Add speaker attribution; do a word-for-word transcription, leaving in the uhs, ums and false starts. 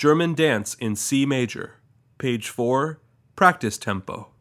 Speaker 1: German Dance in C major. Page four, practice tempo.